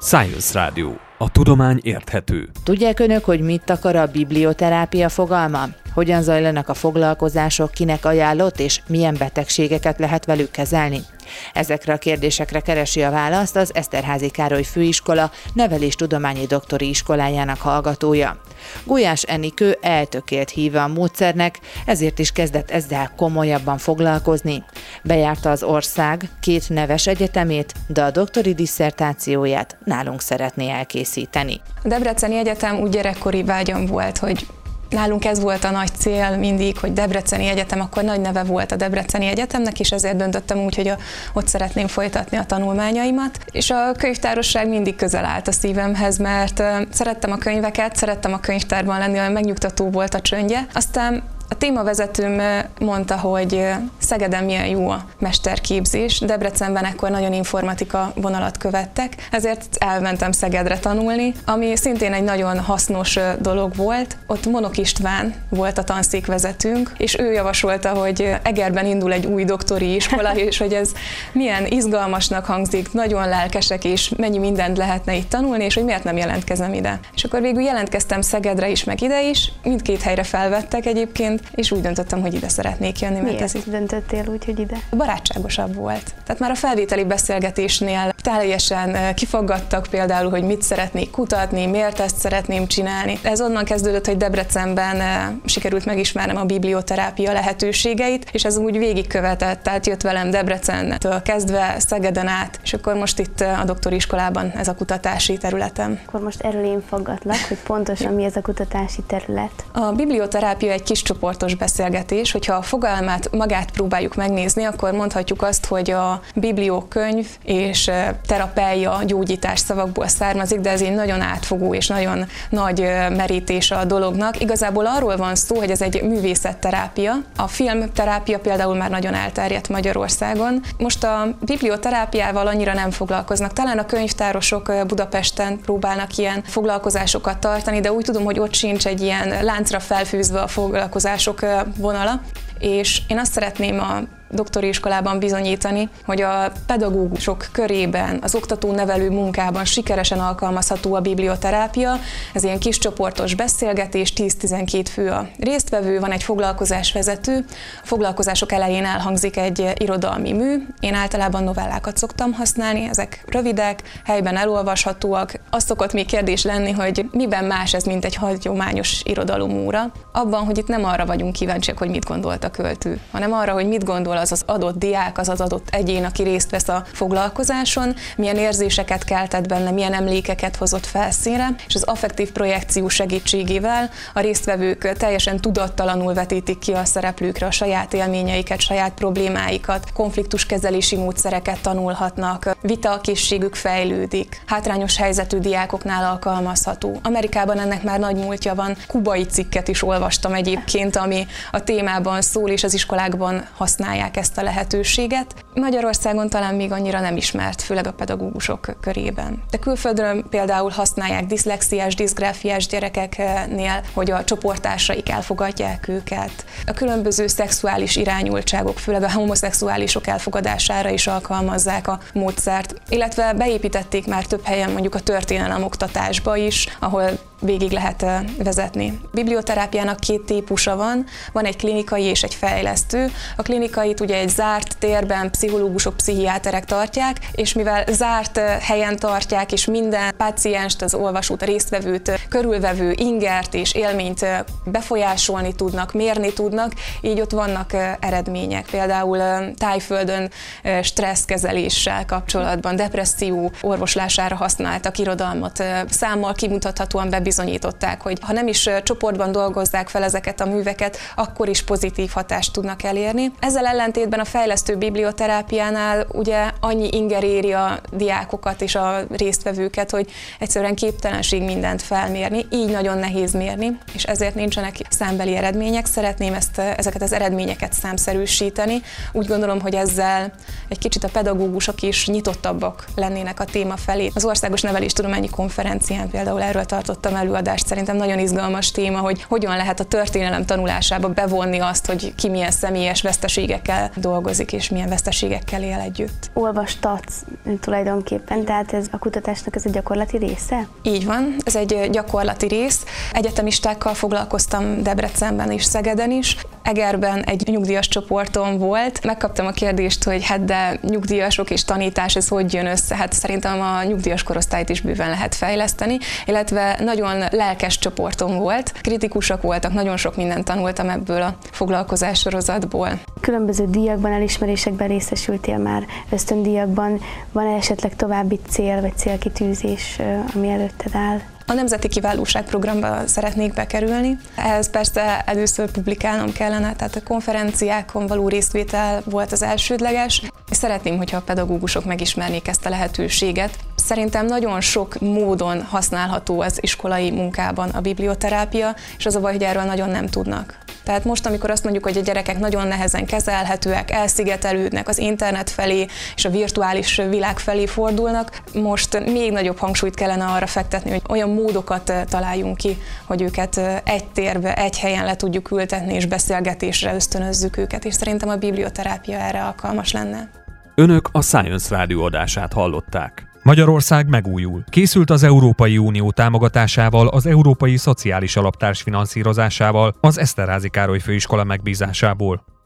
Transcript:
Science Radio. A tudomány érthető. Tudják önök, hogy mit akar a biblioterápia fogalma? Hogyan zajlanak a foglalkozások, kinek ajánlott és milyen betegségeket lehet velük kezelni? Ezekre a kérdésekre keresi a választ az Eszterházy Károly Főiskola neveléstudományi doktori iskolájának hallgatója. Gulyás Enikő eltökélt híve a módszernek, ezért is kezdett ezzel komolyabban foglalkozni. Bejárta az ország 2 neves egyetemét, de a doktori disszertációját nálunk szeretné elkészíteni. A Debreceni Egyetem úgy gyerekkori vágyam volt, hogy nálunk ez volt a nagy cél mindig, hogy Debreceni Egyetem, akkor nagy neve volt a Debreceni Egyetemnek, és ezért döntöttem úgy, hogy ott szeretném folytatni a tanulmányaimat. És a könyvtárosság mindig közel állt a szívemhez, mert szerettem a könyveket, szerettem a könyvtárban lenni, olyan megnyugtató volt a csöndje. Aztán a témavezetőm mondta, hogy Szegeden milyen jó a mesterképzés, Debrecenben ekkor nagyon informatika vonalat követtek, ezért elmentem Szegedre tanulni, ami szintén egy nagyon hasznos dolog volt. Ott Monok István volt a tanszékvezetőnk, és ő javasolta, hogy Egerben indul egy új doktori iskola, és hogy ez milyen izgalmasnak hangzik, nagyon lelkesek, és mennyi mindent lehetne itt tanulni, és hogy miért nem jelentkezem ide. És akkor végül jelentkeztem Szegedre is, meg ide is, mindkét helyre felvettek egyébként, és úgy döntöttem, hogy ide szeretnék jönni. Miért döntöttél úgy, hogy ide? Barátságosabb volt. Tehát már a felvételi beszélgetésnél teljesen kifaggattak például, hogy mit szeretnék kutatni, miért ezt szeretném csinálni. Ez onnan kezdődött, hogy Debrecenben sikerült megismernem a biblioterápia lehetőségeit, és ez úgy végigkövetett, tehát jött velem Debrecentől kezdve Szegeden át, és akkor most itt a doktori iskolában ez a kutatási területem. Akkor most erről én faggatlak, hogy pontosan mi ez a kutatási terület. A biblioterápia egy kis csoportos beszélgetés, hogyha a fogalmát magát próbáljuk megnézni, akkor mondhatjuk azt, hogy a bibliókönyv és terapeia, gyógyítás szavakból származik, de ez egy nagyon átfogó és nagyon nagy merítése a dolognak. Igazából arról van szó, hogy ez egy művészetterápia. A filmterápia például már nagyon elterjedt Magyarországon. Most a biblioterápiával annyira nem foglalkoznak. Talán a könyvtárosok Budapesten próbálnak ilyen foglalkozásokat tartani, de úgy tudom, hogy ott sincs egy ilyen láncra felfűzve a foglalkozások vonala, és én azt szeretném a doktori iskolában bizonyítani, hogy a pedagógusok körében, az oktató-nevelő munkában sikeresen alkalmazható a biblioterápia. Ez ilyen kis csoportos beszélgetés, 10-12 fő a résztvevő, van egy foglalkozásvezető. A foglalkozások elején elhangzik egy irodalmi mű. Én általában novellákat szoktam használni, ezek rövidek, helyben elolvashatóak. Az szokott még kérdés lenni, hogy miben más ez, mint egy hagyományos irodalomóra. Abban, hogy itt nem arra vagyunk kíváncsiak, hogy mit gondolt a költő, hanem arra, hogy mit gondol az adott diák, az adott egyén, aki részt vesz a foglalkozáson, milyen érzéseket keltett benne, milyen emlékeket hozott felszínre, és az affektív projekció segítségével a résztvevők teljesen tudattalanul vetítik ki a szereplőkre a saját élményeiket, saját problémáikat, konfliktuskezelési módszereket tanulhatnak, vitakészségük fejlődik, hátrányos helyzetű diákoknál alkalmazható. Amerikában ennek már nagy múltja van, kubai cikket is olvastam egyébként, ami a témában szól, és az iskolákban használják ezt a lehetőséget. Magyarországon talán még annyira nem ismert, főleg a pedagógusok körében. De külföldön például használják diszlexiás, diszgráfiás gyerekeknél, hogy a csoporttársaik elfogadják őket. A különböző szexuális irányultságok, főleg a homoszexuálisok elfogadására is alkalmazzák a módszert, illetve beépítették már több helyen mondjuk a történelem oktatásba is, ahol végig lehet vezetni. A biblioterápiának 2 típusa van egy klinikai és egy fejlesztő. A klinikait ugye egy zárt térben pszichológusok, pszichiáterek tartják, és mivel zárt helyen tartják, és minden pácienst, az olvasót, a résztvevőt, körülvevő ingert és élményt befolyásolni tudnak, mérni tudnak, így ott vannak eredmények. Például Tájföldön stresszkezeléssel kapcsolatban, depresszió orvoslására használtak irodalmat, számmal kimutathatóan bebizonyították, hogy ha nem is csoportban dolgozzák fel ezeket a műveket, akkor is pozitív hatást tudnak elérni. Ezzel ellentétben a fejlesztő biblioterápiánál ugye annyi inger éri a diákokat és a résztvevőket, hogy egyszerűen képtelenség mindent felmérni, így nagyon nehéz mérni, és ezért nincsenek számbeli eredmények. Szeretném ezeket az eredményeket számszerűsíteni. Úgy gondolom, hogy ezzel egy kicsit a pedagógusok is nyitottabbak lennének a téma felé. Az Országos Neveléstudományi Konferencián például erről tartottam előadást, szerintem nagyon izgalmas téma, hogy hogyan lehet a történelem tanulásába bevonni azt, hogy ki milyen személyes veszteségekkel dolgozik, és milyen veszteségekkel jelenségekkel él együtt. Olvastatsz tulajdonképpen, tehát ez a kutatásnak ez egy gyakorlati része? Így van, ez egy gyakorlati rész. Egyetemistákkal foglalkoztam Debrecenben és Szegeden is. Egerben egy nyugdíjas csoportom volt. Megkaptam a kérdést, hogy hát de nyugdíjasok és tanítás, ez hogy jön össze? Hát szerintem a nyugdíjas korosztályt is bőven lehet fejleszteni, illetve nagyon lelkes csoportom volt. Kritikusak voltak, nagyon sok mindent tanultam ebből a foglalkozás sorozatból. Különböző díjakban, elismerésekben részesültél már, ösztöndíjakban. Van-e esetleg további cél vagy célkitűzés, ami előtted áll? A Nemzeti Kiválóságprogramba szeretnék bekerülni. Ehhez persze először publikálnom kellene, tehát a konferenciákon való részvétel volt az elsődleges. Szeretném, hogyha a pedagógusok megismernék ezt a lehetőséget. Szerintem nagyon sok módon használható az iskolai munkában a biblioterápia, és az a baj, hogy erről nagyon nem tudnak. Tehát most, amikor azt mondjuk, hogy a gyerekek nagyon nehezen kezelhetőek, elszigetelődnek az internet felé és a virtuális világ felé fordulnak, most még nagyobb hangsúlyt kellene arra fektetni, hogy olyan módokat találjunk ki, hogy őket egy térbe, egy helyen le tudjuk ültetni és beszélgetésre ösztönözzük őket, és szerintem a biblioterápia erre alkalmas lenne. Önök a Science Rádió adását hallották. Magyarország megújul. Készült az Európai Unió támogatásával, az Európai Szociális Alap társfinanszírozásával, az Eszterházy Károly Főiskola megbízásából.